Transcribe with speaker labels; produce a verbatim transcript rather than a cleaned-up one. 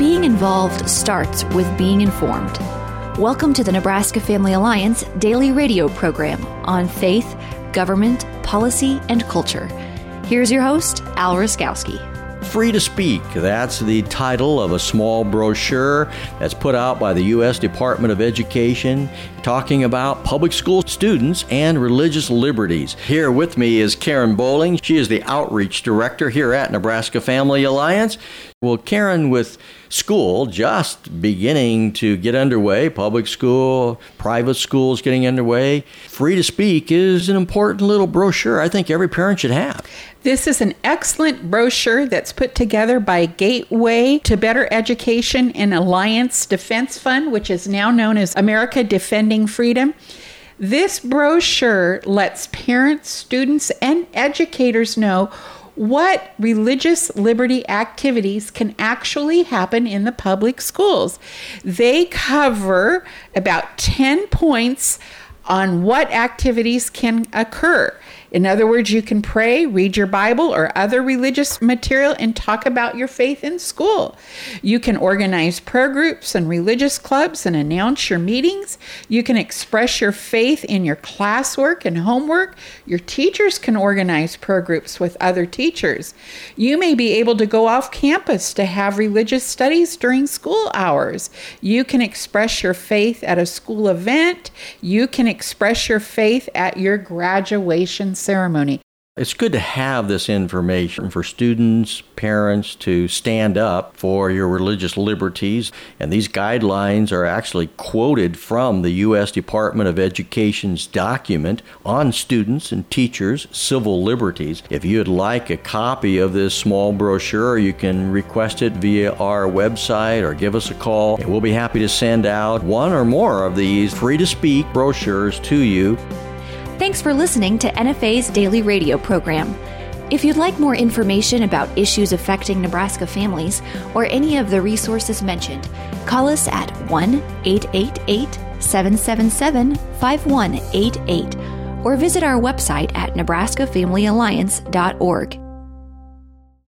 Speaker 1: Being involved starts with being informed. Welcome to the Nebraska Family Alliance daily radio program on faith, government, policy, and culture. Here's your host, Al Ruskowski.
Speaker 2: Free to Speak, that's the title of a small brochure that's put out by the U S Department of Education talking about public school students and religious liberties. Here with me is Karen Bowling. She is the Outreach Director here at Nebraska Family Alliance. Well, Karen, with school just beginning to get underway, public school, private schools getting underway, Free to Speak is an important little brochure I think every parent should have.
Speaker 3: This is an excellent brochure that's put together by Gateway to Better Education and Alliance Defense Fund, which is now known as America Defending Freedom. This brochure lets parents, students, and educators know what religious liberty activities can actually happen in the public schools. They cover about ten points on what activities can occur. In other words, you can pray, read your Bible or other religious material, and talk about your faith in school. You can organize prayer groups and religious clubs and announce your meetings. You can express your faith in your classwork and homework. Your teachers can organize prayer groups with other teachers. You may be able to go off campus to have religious studies during school hours. You can express your faith at a school event. You can express your faith at your graduation ceremony.
Speaker 2: It's good to have this information for students, parents to stand up for your religious liberties. And these guidelines are actually quoted from the U S Department of Education's document on students and teachers' civil liberties. If you'd like a copy of this small brochure, you can request it via our website or give us a call. And we'll be happy to send out one or more of these Free to Speak brochures to you.
Speaker 1: Thanks for listening to N F A's daily radio program. If you'd like more information about issues affecting Nebraska families or any of the resources mentioned, call us at one eight eight eight, seven seven seven, five one eight eight or visit our website at nebraska family alliance dot org.